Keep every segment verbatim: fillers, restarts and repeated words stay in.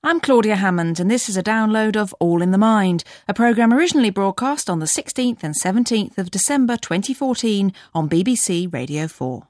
I'm Claudia Hammond, and this is a download of All in the Mind, a programme originally broadcast on the sixteenth and seventeenth of December twenty fourteen on B B C Radio four.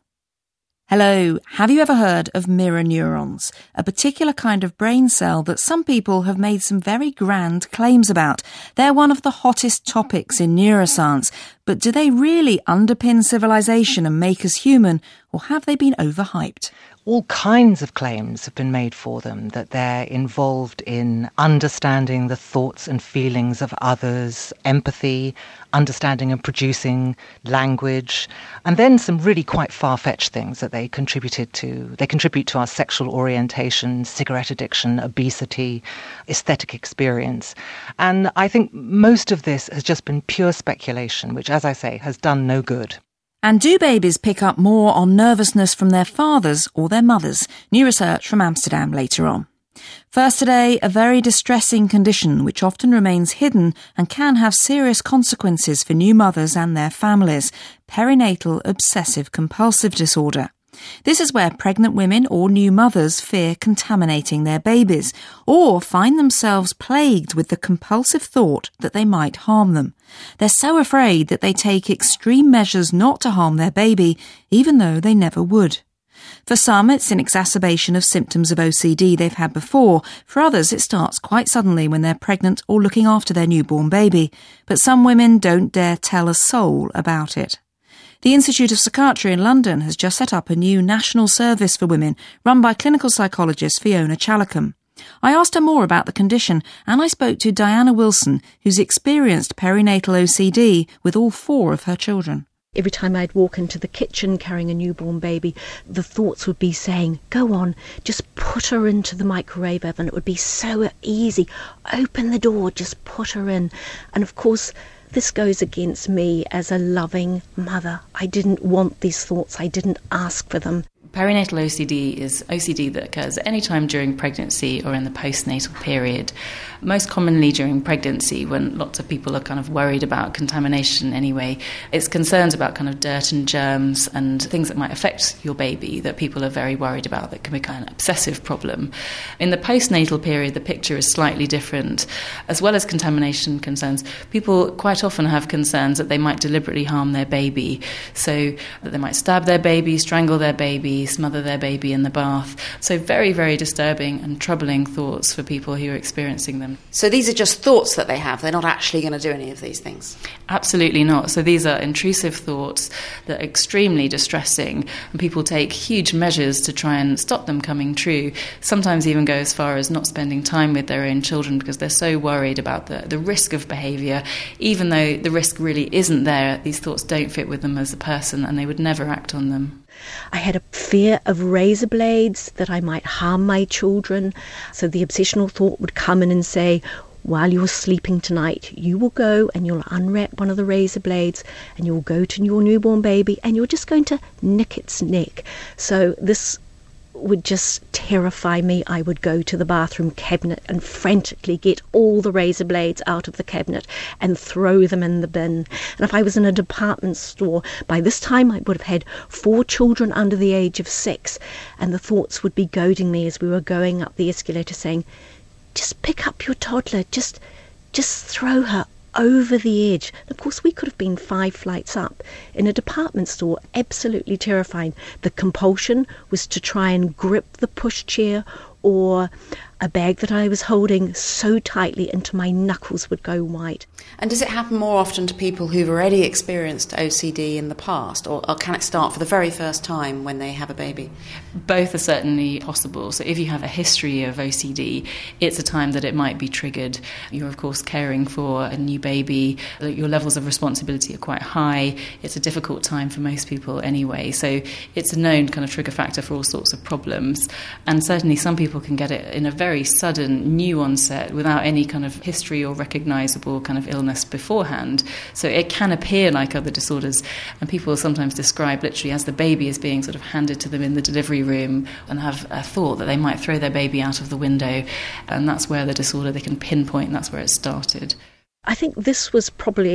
Hello, have you ever heard of mirror neurons, a particular kind of brain cell that some people have made some very grand claims about? They're one of the hottest topics in neuroscience, but do they really underpin civilization and make us human, or have they been overhyped? All kinds of claims have been made for them, that they're involved in understanding the thoughts and feelings of others, empathy, understanding and producing language, and then some really quite far-fetched things that they contributed to. They contribute to our sexual orientation, cigarette addiction, obesity, aesthetic experience. And I think most of this has just been pure speculation, which, as I say, has done no good. And do babies pick up more on nervousness from their fathers or their mothers? New research from Amsterdam later on. First today, a very distressing condition which often remains hidden and can have serious consequences for new mothers and their families: perinatal obsessive-compulsive disorder. This is where pregnant women or new mothers fear contaminating their babies, or find themselves plagued with the compulsive thought that they might harm them. They're so afraid that they take extreme measures not to harm their baby, even though they never would. For some, it's an exacerbation of symptoms of O C D they've had before. For others, it starts quite suddenly when they're pregnant or looking after their newborn baby. But some women don't dare tell a soul about it. The Institute of Psychiatry in London has just set up a new national service for women run by clinical psychologist Fiona Chalacombe. I asked her more about the condition, and I spoke to Diana Wilson, who's experienced perinatal O C D with all four of her children. Every time I'd walk into the kitchen carrying a newborn baby, the thoughts would be saying, go on, just put her into the microwave oven. It would be so easy. Open the door, just put her in. And of course, this goes against me as a loving mother. I didn't want these thoughts. I didn't ask for them. Perinatal O C D is O C D that occurs at any time during pregnancy or in the postnatal period. Most commonly during pregnancy, when lots of people are kind of worried about contamination anyway. It's concerns about kind of dirt and germs and things that might affect your baby that people are very worried about that can become an obsessive problem. In the postnatal period, the picture is slightly different. As well as contamination concerns, people quite often have concerns that they might deliberately harm their baby. So that they might stab their baby, strangle their baby, smother their baby in the bath. So very, very disturbing and troubling thoughts for people who are experiencing them. So these are just thoughts that they have. They're not actually going to do any of these things. Absolutely not. So these are intrusive thoughts that are extremely distressing, and people take huge measures to try and stop them coming true. Sometimes even go as far as not spending time with their own children because they're so worried about the, the risk of behaviour. Even though the risk really isn't there, these thoughts don't fit with them as a person and they would never act on them. I had a fear of razor blades, that I might harm my children. So the obsessional thought would come in and say, while you're sleeping tonight, you will go and you'll unwrap one of the razor blades and you'll go to your newborn baby and you're just going to nick its neck. So this would just terrify me. I would go to the bathroom cabinet and frantically get all the razor blades out of the cabinet and throw them in the bin. And if I was in a department store, by this time I would have had four children under the age of six, and the thoughts would be goading me as we were going up the escalator saying, just pick up your toddler, just just throw her over the edge. And of course, we could have been five flights up in a department store, absolutely terrifying. The compulsion was to try and grip the pushchair or a bag that I was holding so tightly until my knuckles would go white. And does it happen more often to people who've already experienced O C D in the past, or, or can it start for the very first time when they have a baby? Both are certainly possible. So if you have a history of O C D, it's a time that it might be triggered. You're, of course, caring for a new baby. Your levels of responsibility are quite high. It's a difficult time for most people anyway. So it's a known kind of trigger factor for all sorts of problems. And certainly some people can get it in a very sudden, new onset without any kind of history or recognisable kind of illness beforehand. So it can appear like other disorders, and people sometimes describe literally as the baby is being sort of handed to them in the delivery room and have a thought that they might throw their baby out of the window, and that's where the disorder, they can pinpoint, and that's where it started. I think this was probably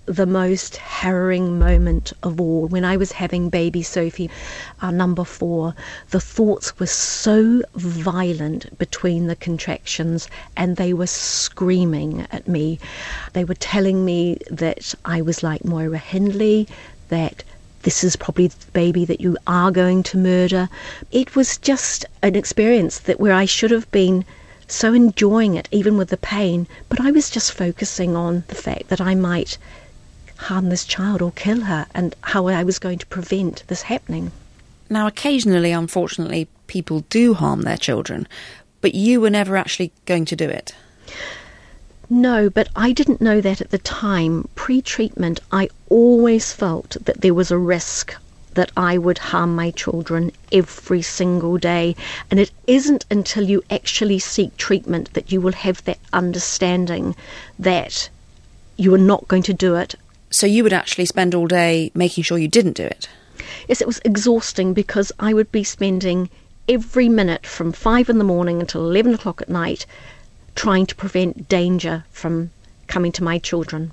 the most harrowing moment of all. When I was having baby Sophie, our number four, the thoughts were so violent between the contractions, and they were screaming at me. They were telling me that I was like Moira Hindley, that this is probably the baby that you are going to murder. It was just an experience that where I should have been so enjoying it, even with the pain, but I was just focusing on the fact that I might harm this child or kill her, and how I was going to prevent this happening. Now, occasionally, unfortunately, people do harm their children, but you were never actually going to do it. No, but I didn't know that at the time. Pre-treatment, I always felt that there was a risk that I would harm my children every single day. And it isn't until you actually seek treatment that you will have that understanding that you are not going to do it. So you would actually spend all day making sure you didn't do it? Yes, it was exhausting, because I would be spending every minute from five in the morning until eleven o'clock at night trying to prevent danger from coming to my children.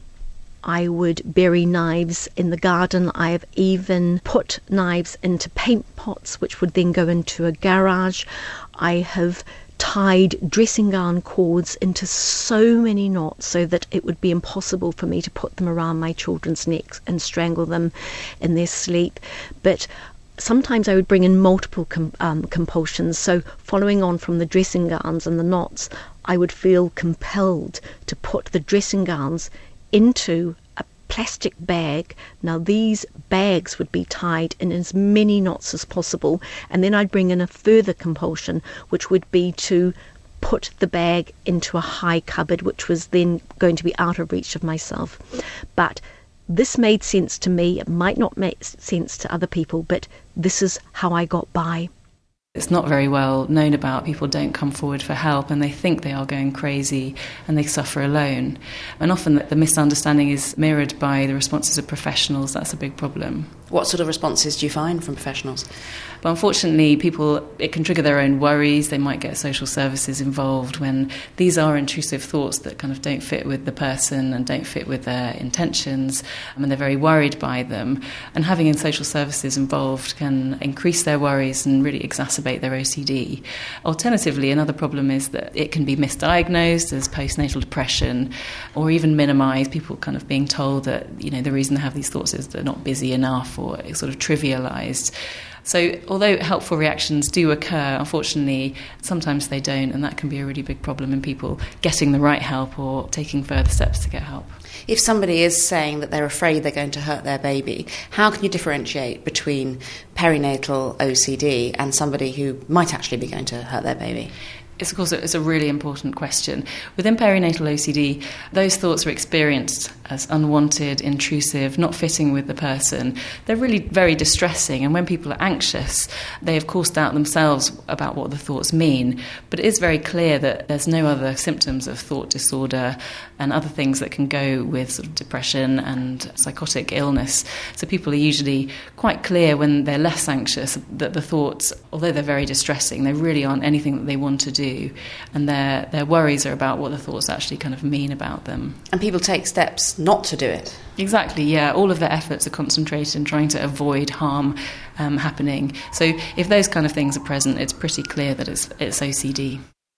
I would bury knives in the garden. I have even put knives into paint pots, which would then go into a garage. I have tied dressing gown cords into so many knots so that it would be impossible for me to put them around my children's necks and strangle them in their sleep. But sometimes I would bring in multiple com- um, compulsions. So following on from the dressing gowns and the knots, I would feel compelled to put the dressing gowns into a plastic bag. Now these bags would be tied in as many knots as possible, and then I'd bring in a further compulsion, which would be to put the bag into a high cupboard, which was then going to be out of reach of myself. But this made sense to me. It might not make sense to other people, but this is how I got by. It's not very well known about. People don't come forward for help, and they think they are going crazy and they suffer alone. And often the misunderstanding is mirrored by the responses of professionals. That's a big problem. What sort of responses do you find from professionals? But unfortunately, people, it can trigger their own worries. They might get social services involved when these are intrusive thoughts that kind of don't fit with the person and don't fit with their intentions, and they're very worried by them. And having in social services involved can increase their worries and really exacerbate their O C D. Alternatively, another problem is that it can be misdiagnosed as postnatal depression, or even minimised. People kind of being told that, you know, the reason they have these thoughts is they're not busy enough, or it's sort of trivialised. So although helpful reactions do occur, unfortunately, sometimes they don't, and that can be a really big problem in people getting the right help or taking further steps to get help. If somebody is saying that they're afraid they're going to hurt their baby, how can you differentiate between perinatal O C D and somebody who might actually be going to hurt their baby? It's, of course, it's a really important question. Within perinatal O C D, those thoughts are experienced as unwanted, intrusive, not fitting with the person. They're really very distressing, and when people are anxious, they of course doubt themselves about what the thoughts mean. But it is very clear that there's no other symptoms of thought disorder and other things that can go with sort of depression and psychotic illness. So people are usually quite clear when they're less anxious that the thoughts, although they're very distressing, they really aren't anything that they want to do. And their their worries are about what the thoughts actually kind of mean about them. And people take steps not to do it. Exactly, yeah. All of their efforts are concentrated in trying to avoid harm um, happening. So if those kind of things are present, it's pretty clear that it's it's O C D.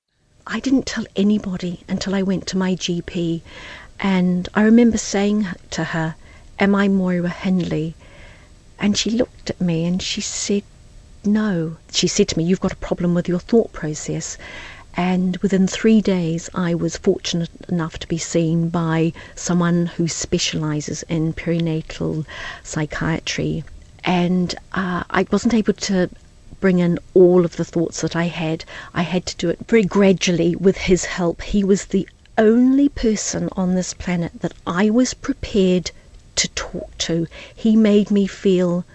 I didn't tell anybody until I went to my G P, and I remember saying to her, "Am I Moira Hindley?" And she looked at me and she said, "No." She said to me, "You've got a problem with your thought process." And within three days, I was fortunate enough to be seen by someone who specialises in perinatal psychiatry. And uh, I wasn't able to bring in all of the thoughts that I had. I had to do it very gradually with his help. He was the only person on this planet that I was prepared to talk to. He made me feel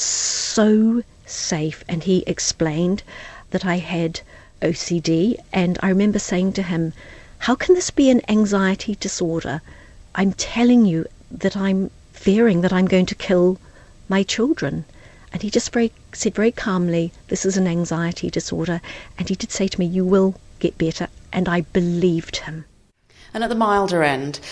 so safe, and he explained that I had O C D, and I remember saying to him, "How can this be an anxiety disorder? I'm telling you that I'm fearing that I'm going to kill my children." And he just very said very calmly, "This is an anxiety disorder." And he did say to me, "You will get better." And I believed him. And at the milder end,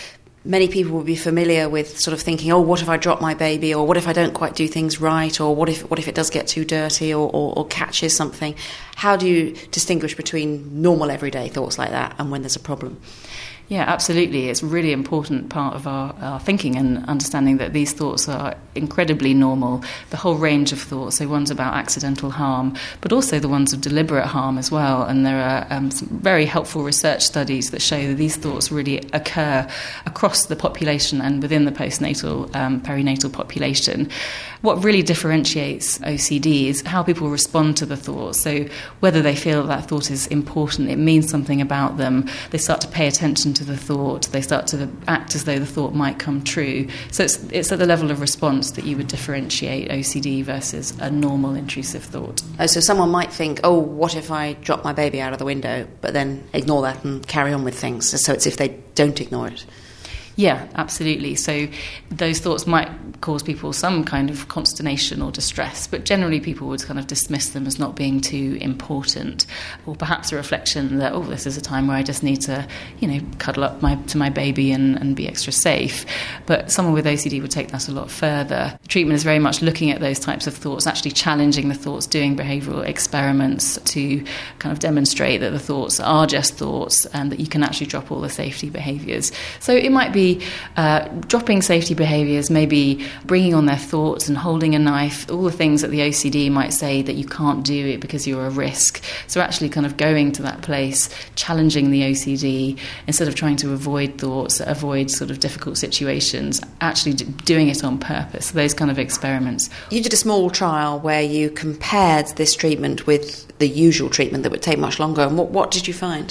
many people will be familiar with sort of thinking, oh, what if I drop my baby, or what if I don't quite do things right, or what if what if it does get too dirty, or, or, or catches something. How do you distinguish between normal everyday thoughts like that and when there's a problem? Yeah, absolutely. It's a really important part of our, our thinking and understanding that these thoughts are incredibly normal. The whole range of thoughts, so ones about accidental harm, but also the ones of deliberate harm as well. And there are um, some very helpful research studies that show that these thoughts really occur across the population and within the postnatal, um, perinatal population. What really differentiates O C D is how people respond to the thoughts. So whether they feel that thought is important, it means something about them, they start to pay attention to the thought, they start to act as though the thought might come true. So it's, it's at the level of response that you would differentiate O C D versus a normal intrusive thought. Oh, so someone might think, oh, what if I drop my baby out of the window, but then ignore that and carry on with things. So it's if they don't ignore it. Yeah, absolutely. So those thoughts might cause people some kind of consternation or distress, but generally people would kind of dismiss them as not being too important, or perhaps a reflection that, oh, this is a time where I just need to, you know, cuddle up my, to my baby and, and be extra safe. But someone with O C D would take that a lot further. Treatment is very much looking at those types of thoughts, actually challenging the thoughts, doing behavioural experiments to kind of demonstrate that the thoughts are just thoughts and that you can actually drop all the safety behaviours. So it might be Uh, dropping safety behaviours, maybe bringing on their thoughts and holding a knife, all the things that the O C D might say that you can't do it because you're a risk. So actually kind of going to that place, challenging the O C D, instead of trying to avoid thoughts, avoid sort of difficult situations, actually d- doing it on purpose, those kind of experiments. You did a small trial where you compared this treatment with the usual treatment that would take much longer, and what, what did you find?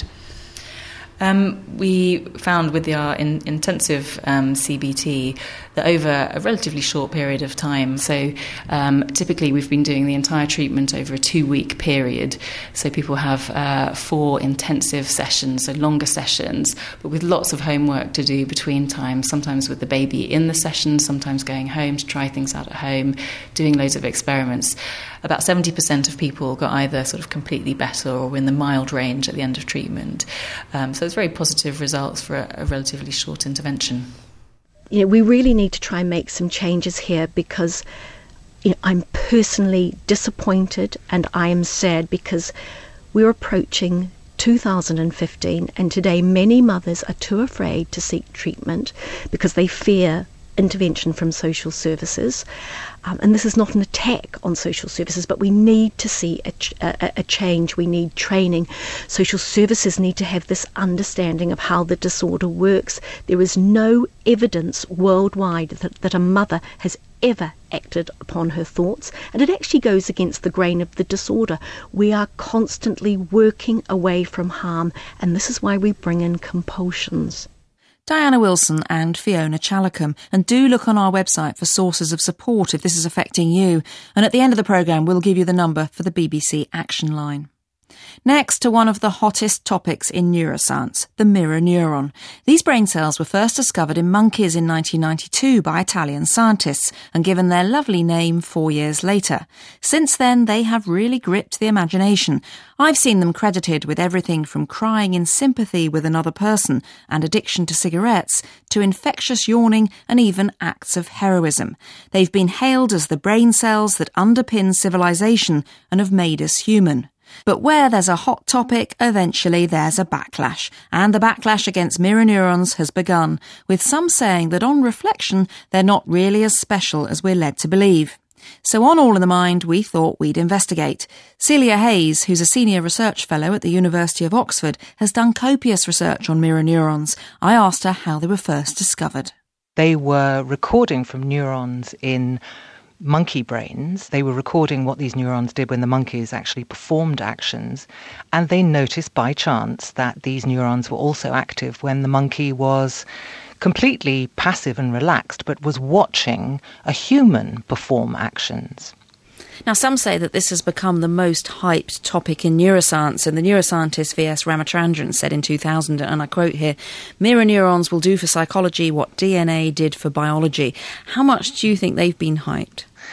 Um, we found with our in, intensive um, C B T that over a relatively short period of time, so um, typically we've been doing the entire treatment over a two-week period, so people have uh, four intensive sessions, so longer sessions, but with lots of homework to do between times, sometimes with the baby in the session, sometimes going home to try things out at home, doing loads of experiments. About seventy percent of people got either sort of completely better or in the mild range at the end of treatment. Um, so it's very positive results for a, a relatively short intervention. You know, we really need to try and make some changes here because, you know, I'm personally disappointed and I am sad because we're approaching two thousand fifteen and today many mothers are too afraid to seek treatment because they fear intervention from social services. Um, and this is not an attack on social services, but we need to see a, ch- a, a change. We need training. Social services need to have this understanding of how the disorder works. There is no evidence worldwide that, that a mother has ever acted upon her thoughts, and it actually goes against the grain of the disorder. We are constantly working away from harm, and this is why we bring in compulsions. Diana Wilson and Fiona Chalacombe, and do look on our website for sources of support if this is affecting you. And at the end of the programme, we'll give you the number for the B B C Action Line. Next to one of the hottest topics in neuroscience, the mirror neuron. These brain cells were first discovered in monkeys in nineteen ninety-two by Italian scientists and given their lovely name four years later. Since then, they have really gripped the imagination. I've seen them credited with everything from crying in sympathy with another person and addiction to cigarettes to infectious yawning and even acts of heroism. They've been hailed as the brain cells that underpin civilization and have made us human. But where there's a hot topic, eventually there's a backlash. And the backlash against mirror neurons has begun, with some saying that on reflection, they're not really as special as we're led to believe. So on All in the Mind, we thought we'd investigate. Celia Hayes, who's a senior research fellow at the University of Oxford, has done copious research on mirror neurons. I asked her how they were first discovered. They were recording from neurons in monkey brains. They were recording what these neurons did when the monkeys actually performed actions, and they noticed by chance that these neurons were also active when the monkey was completely passive and relaxed, but was watching a human perform actions. Now, some say that this has become the most hyped topic in neuroscience, and the neuroscientist V S Ramachandran said in two thousand, and I quote here, "Mirror neurons will do for psychology what D N A did for biology." How much do you think they've been hyped?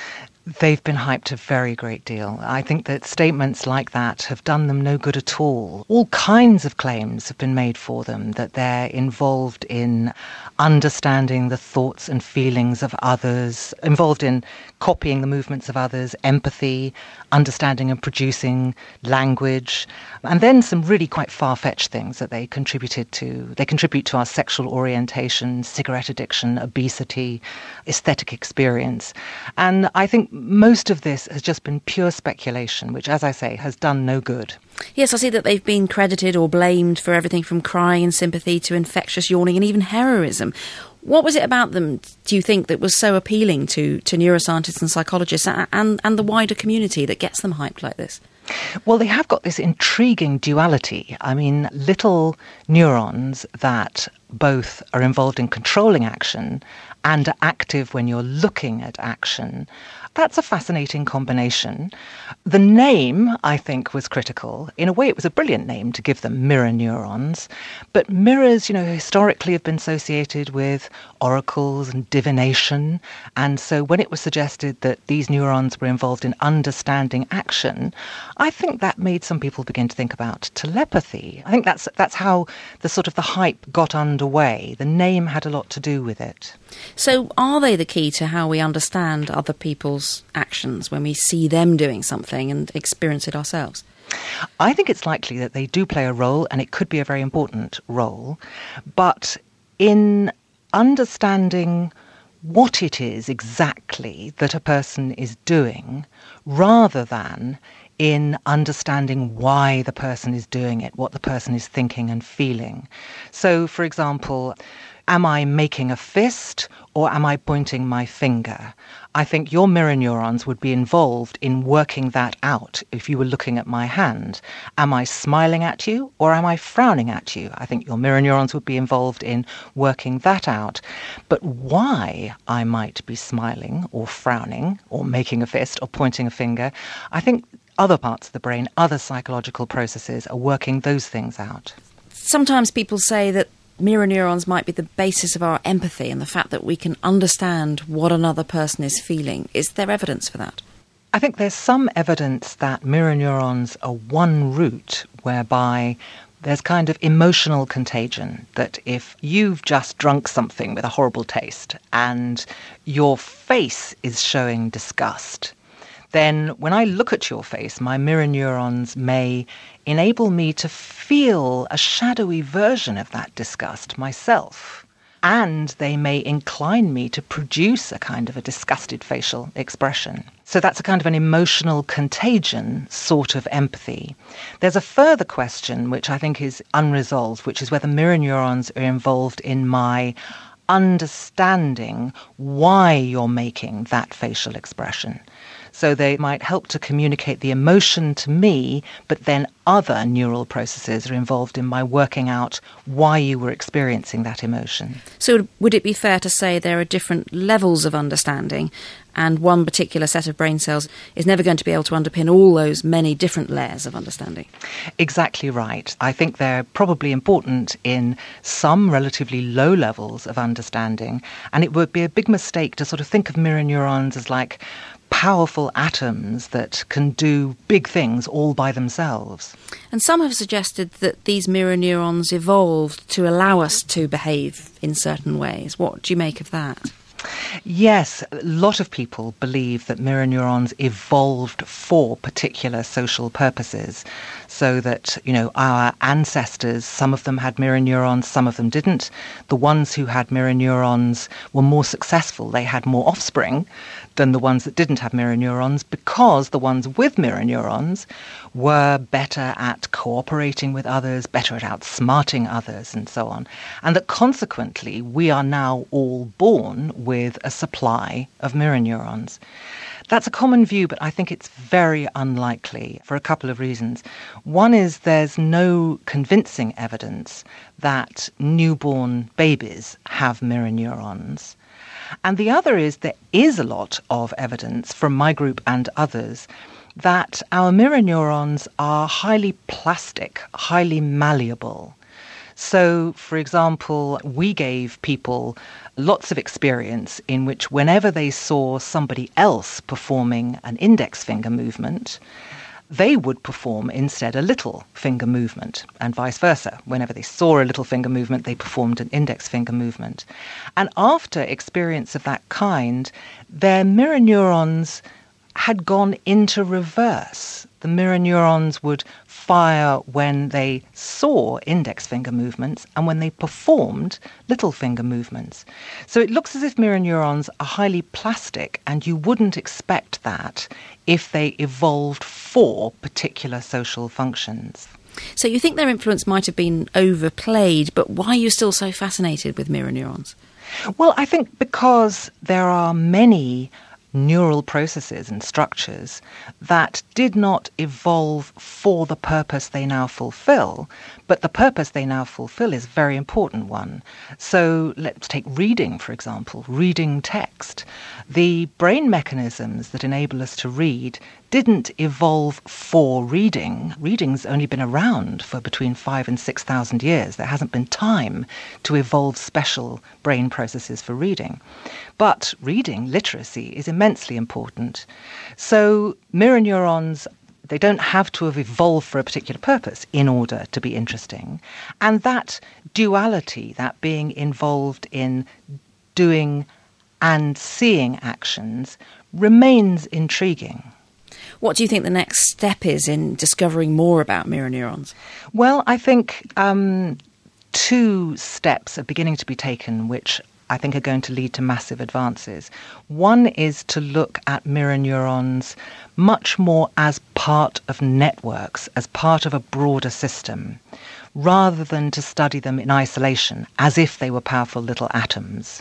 They've been hyped a very great deal. I think that statements like that have done them no good at all. All kinds of claims have been made for them, that they're involved in understanding the thoughts and feelings of others, involved in copying the movements of others, empathy, understanding and producing language, and then some really quite far-fetched things that they contributed to. They contribute to our sexual orientation, cigarette addiction, obesity, aesthetic experience. And I think most of this has just been pure speculation, which, as I say, has done no good. Yes, I see that they've been credited or blamed for everything from crying in sympathy to infectious yawning and even heroism. What was it about them, do you think, that was so appealing to, to neuroscientists and psychologists and, and the wider community that gets them hyped like this? Well, they have got this intriguing duality. I mean, little neurons that both are involved in controlling action and are active when you're looking at action. That's a fascinating combination. The name, I think, was critical. In a way, it was a brilliant name to give them mirror neurons. But mirrors, you know, historically have been associated with oracles and divination. And so when it was suggested that these neurons were involved in understanding action, I think that made some people begin to think about telepathy. I think that's that's how the sort of the hype got underway. The name had a lot to do with it. So are they the key to how we understand other people's actions when we see them doing something and experience it ourselves? I think it's likely that they do play a role, and it could be a very important role. But in understanding what it is exactly that a person is doing, rather than in understanding why the person is doing it, what the person is thinking and feeling. So, for example, am I making a fist or am I pointing my finger? I think your mirror neurons would be involved in working that out if you were looking at my hand. Am I smiling at you or am I frowning at you? I think your mirror neurons would be involved in working that out. But why I might be smiling or frowning or making a fist or pointing a finger, I think other parts of the brain, other psychological processes are working those things out. Sometimes people say that mirror neurons might be the basis of our empathy and the fact that we can understand what another person is feeling. Is there evidence for that? I think there's some evidence that mirror neurons are one route whereby there's kind of emotional contagion, that if you've just drunk something with a horrible taste and your face is showing disgust, then when I look at your face, my mirror neurons may enable me to feel a shadowy version of that disgust myself. And they may incline me to produce a kind of a disgusted facial expression. So that's a kind of an emotional contagion sort of empathy. There's a further question which I think is unresolved, which is whether mirror neurons are involved in my understanding why you're making that facial expression. So they might help to communicate the emotion to me, but then other neural processes are involved in my working out why you were experiencing that emotion. So would it be fair to say there are different levels of understanding, and one particular set of brain cells is never going to be able to underpin all those many different layers of understanding? Exactly right. I think they're probably important in some relatively low levels of understanding, and it would be a big mistake to sort of think of mirror neurons as like powerful atoms that can do big things all by themselves. And some have suggested that these mirror neurons evolved to allow us to behave in certain ways. What do you make of that? Yes, a lot of people believe that mirror neurons evolved for particular social purposes, so that, you know, our ancestors, some of them had mirror neurons, some of them didn't. The ones who had mirror neurons were more successful. They had more offspring than the ones that didn't have mirror neurons, because the ones with mirror neurons were better at cooperating with others, better at outsmarting others, and so on. And that consequently, we are now all born with a supply of mirror neurons. That's a common view, but I think it's very unlikely for a couple of reasons. One is there's no convincing evidence that newborn babies have mirror neurons. And the other is there is a lot of evidence from my group and others that our mirror neurons are highly plastic, highly malleable. So, for example, we gave people lots of experience in which whenever they saw somebody else performing an index finger movement, they would perform instead a little finger movement, and vice versa. Whenever they saw a little finger movement, they performed an index finger movement. And after experience of that kind, their mirror neurons had gone into reverse. The mirror neurons would fire when they saw index finger movements and when they performed little finger movements. So it looks as if mirror neurons are highly plastic, and you wouldn't expect that if they evolved for particular social functions. So you think their influence might have been overplayed, but why are you still so fascinated with mirror neurons? Well, I think because there are many neural processes and structures that did not evolve for the purpose they now fulfill, but the purpose they now fulfill is a very important one. So let's take reading, for example, reading text. The brain mechanisms that enable us to read didn't evolve for reading. Reading's only been around for between five and six thousand years. There hasn't been time to evolve special brain processes for reading. But reading, literacy, is immensely important. So mirror neurons, they don't have to have evolved for a particular purpose in order to be interesting. And that duality, that being involved in doing and seeing actions, remains intriguing. What do you think the next step is in discovering more about mirror neurons? Well, I think um, two steps are beginning to be taken, which I think are going to lead to massive advances. One is to look at mirror neurons much more as part of networks, as part of a broader system, rather than to study them in isolation, as if they were powerful little atoms.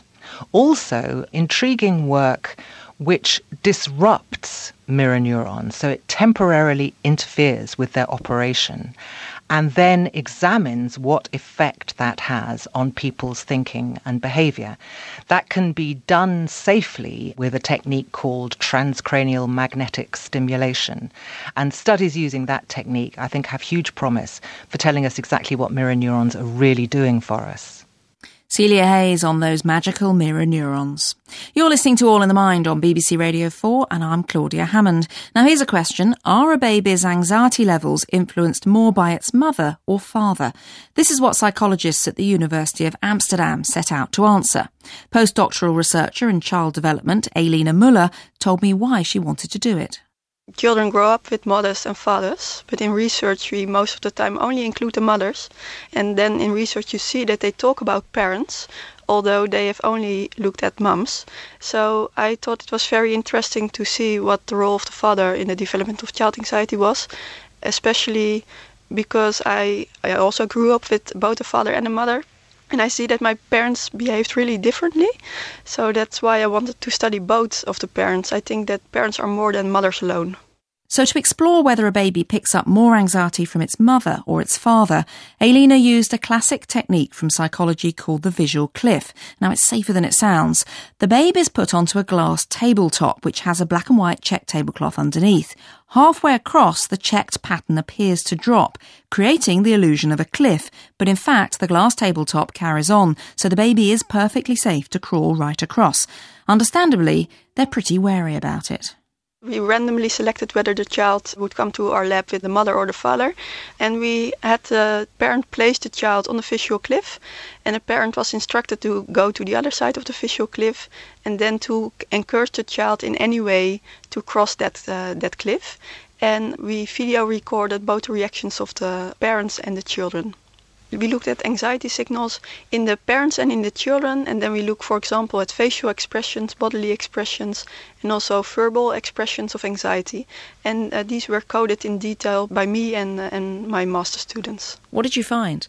Also, intriguing work which disrupts mirror neurons, so it temporarily interferes with their operation, and then examines what effect that has on people's thinking and behaviour. That can be done safely with a technique called transcranial magnetic stimulation. And studies using that technique, I think, have huge promise for telling us exactly what mirror neurons are really doing for us. Celia Hayes on those magical mirror neurons. You're listening to All in the Mind on B B C Radio four, and I'm Claudia Hammond. Now here's a question. Are a baby's anxiety levels influenced more by its mother or father? This is what psychologists at the University of Amsterdam set out to answer. Postdoctoral researcher in child development, Elina Muller, told me why she wanted to do it. Children grow up with mothers and fathers, but in research we most of the time only include the mothers. And then in research you see that they talk about parents, although they have only looked at mums. So I thought it was very interesting to see what the role of the father in the development of child anxiety was, especially because I, I also grew up with both a father and a mother. And I see that my parents behaved really differently. So that's why I wanted to study both of the parents. I think that parents are more than mothers alone. So to explore whether a baby picks up more anxiety from its mother or its father, Elina used a classic technique from psychology called the visual cliff. Now, it's safer than it sounds. The babe is put onto a glass tabletop, which has a black and white checked tablecloth underneath. Halfway across, the checked pattern appears to drop, creating the illusion of a cliff. But in fact, the glass tabletop carries on, so the baby is perfectly safe to crawl right across. Understandably, they're pretty wary about it. We randomly selected whether the child would come to our lab with the mother or the father, and we had the parent place the child on the visual cliff, and the parent was instructed to go to the other side of the visual cliff and then to encourage the child in any way to cross that uh, that cliff. And we video recorded both the reactions of the parents and the children. We looked at anxiety signals in the parents and in the children, and then we look, for example, at facial expressions, bodily expressions, and also verbal expressions of anxiety. And uh, these were coded in detail by me and, uh, and my master students. What did you find?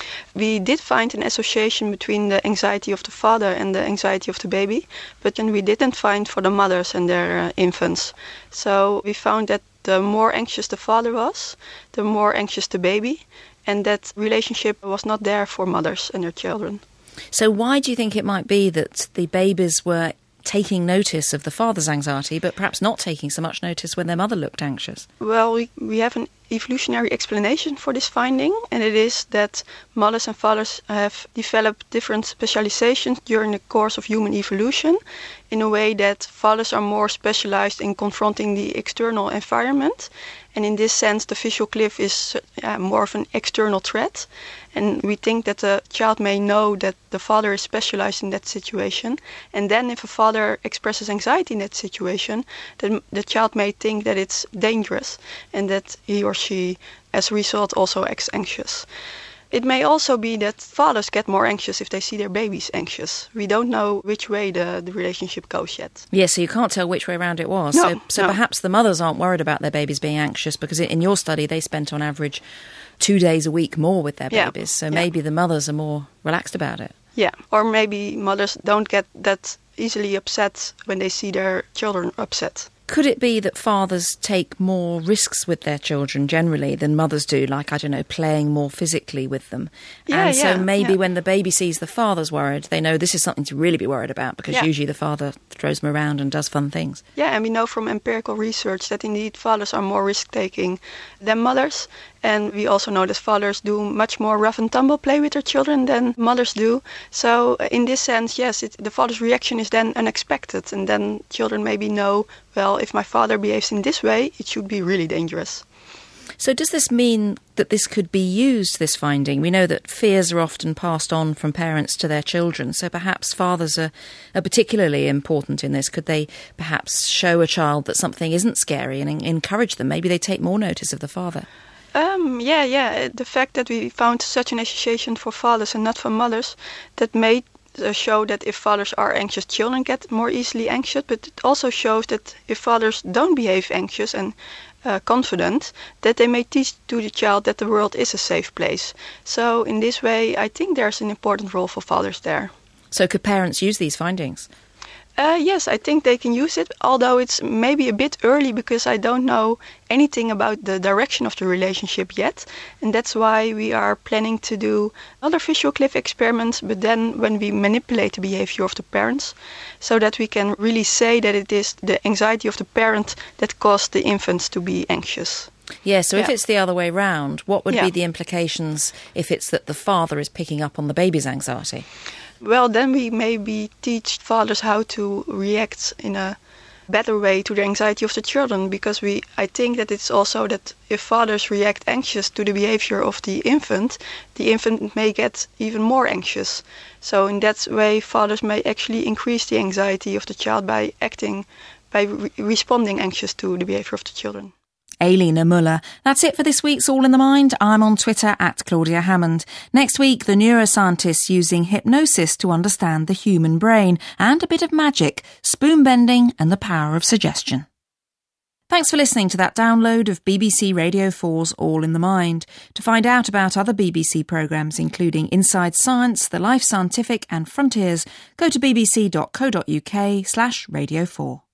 We did find an association between the anxiety of the father and the anxiety of the baby, but then we didn't find for the mothers and their uh, infants. So we found that the more anxious the father was, the more anxious the baby, and that relationship was not there for mothers and their children. So why do you think it might be that the babies were taking notice of the father's anxiety, but perhaps not taking so much notice when their mother looked anxious? Well, we, we have an evolutionary explanation for this finding, and it is that mothers and fathers have developed different specializations during the course of human evolution, in a way that fathers are more specialized in confronting the external environment. And in this sense, the visual cliff is uh, more of an external threat. And we think that the child may know that the father is specialized in that situation. And then if a father expresses anxiety in that situation, then the child may think that it's dangerous and that he or she, as a result, also acts anxious. It may also be that fathers get more anxious if they see their babies anxious. We don't know which way the, the relationship goes yet. Yes, so you can't tell which way around it was. No, so so no. perhaps the mothers aren't worried about their babies being anxious, because in your study they spent on average two days a week more with their Yeah, babies. So yeah. maybe the mothers are more relaxed about it. Yeah, or maybe mothers don't get that easily upset when they see their children upset. Could it be that fathers take more risks with their children generally than mothers do, like, I don't know, playing more physically with them? Yeah, and so yeah, maybe yeah. when the baby sees the father's worried, they know this is something to really be worried about, because Yeah. usually the father throws them around and does fun things. Yeah, and we know from empirical research that indeed fathers are more risk-taking than mothers. And we also know that fathers do much more rough and tumble play with their children than mothers do. So uh, in this sense, yes, it, the father's reaction is then unexpected. And then children maybe know, well, if my father behaves in this way, it should be really dangerous. So does this mean that this could be used, this finding? We know that fears are often passed on from parents to their children, so perhaps fathers are, are particularly important in this. Could they perhaps show a child that something isn't scary and en- encourage them? Maybe they take more notice of the father. Um, yeah, yeah. The fact that we found such an association for fathers and not for mothers, that may uh, show that if fathers are anxious, children get more easily anxious. But it also shows that if fathers don't behave anxious and uh, confident, that they may teach to the child that the world is a safe place. So in this way, I think there's an important role for fathers there. So could parents use these findings? Uh, yes, I think they can use it, although it's maybe a bit early because I don't know anything about the direction of the relationship yet. And that's why we are planning to do another visual cliff experiments, but then when we manipulate the behavior of the parents, so that we can really say that it is the anxiety of the parent that caused the infants to be anxious. Yeah, so if Yeah. it's the other way round, what would Yeah. be the implications if it's that the father is picking up on the baby's anxiety? Well, then we maybe teach fathers how to react in a better way to the anxiety of the children, because we I think that it's also that if fathers react anxious to the behavior of the infant, the infant may get even more anxious. So in that way, fathers may actually increase the anxiety of the child by acting, by re- responding anxious to the behavior of the children. Ailina Muller. That's it for this week's All in the Mind. I'm on Twitter at Claudia Hammond. Next week, the neuroscientists using hypnosis to understand the human brain, and a bit of magic, spoon bending and the power of suggestion. Thanks for listening to that download of B B C Radio four's All in the Mind. To find out about other B B C programmes, including Inside Science, The Life Scientific and Frontiers, go to bbc.co.uk slash radio 4.